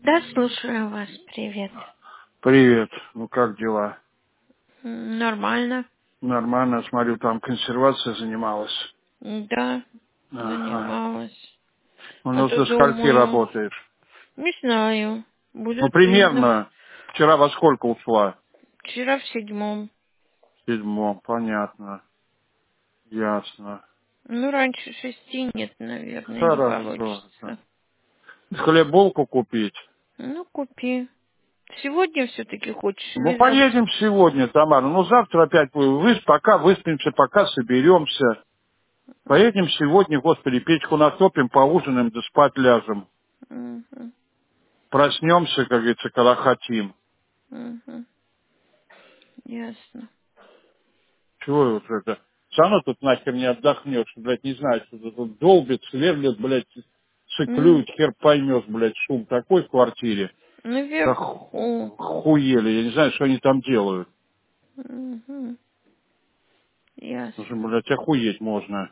Да, слушаю вас. Привет. Привет. Ну как дела? Нормально. Нормально. Смотрю, там консервация занималась. Да, Ага. занималась. А Ну то до скольки думаю, работаешь? не знаю. Ну Будет видно. примерно. Вчера во сколько ушла? Вчера в 7. В 7. Понятно. Ясно. Ну, раньше 6 нет, наверное, не Хорошо. получится. Хлебулку купить? Ну, купи. Сегодня все-таки хочешь Ну или завтра? поедем сегодня, Тамара. Ну завтра опять пока выспимся, пока соберемся. Поедем сегодня, господи, печку натопим, поужинаем, да спать ляжем. Мгм, Проснемся, как говорится, когда хотим. мгм. Ясно. Чего вот это? Все равно тут нахер не отдохнешь, блядь, не знаю, что тут долбит, сверлит, блядь, циклюет, хер поймешь, блядь, шум такой в квартире. Как Наверху. хуели, я не знаю, что они там делают. Мгм. Уже, Ясно. блядь, охуеть можно.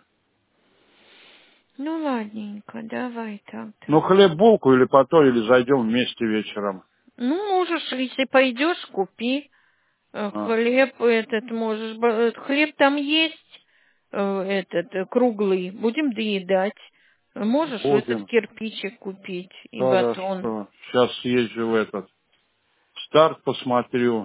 Ну, ладненько, давай так-то. Ну, хлеб, булку или потом, или зайдем вместе вечером. Ну, можешь, если пойдешь, купи А, хлеб этот можешь. Хлеб там есть, этот круглый. Будем доедать. Можешь этот будем. кирпичик купить и батон. Хорошо. Сейчас съезжу в этот старт, посмотрю,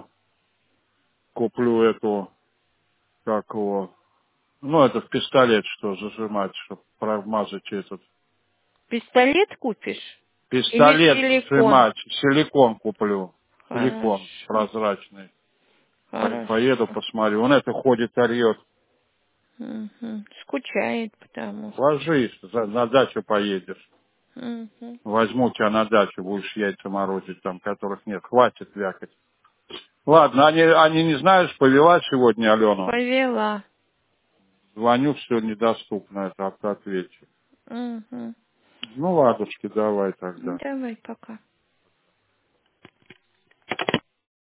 куплю эту, как его, ну, это в пистолет, что зажимать, чтобы промазать этот. Пистолет купишь? Или Пистолет силикон? сжимать, силикон куплю. Силикон Хорошо, прозрачный. Поеду, хорошо. посмотрю. Он это ходит, орет. Мгм. Скучает, потому что. Ложись, на дачу поедешь. Мгм. Возьму тебя на дачу, будешь яйца морозить там, которых нет. Хватит вякать. Ладно, они не знаешь, повела сегодня Алену. Повела. Звоню, все недоступно, это автоответчик. Мгм. Ну, ладушки, давай тогда. Давай, пока.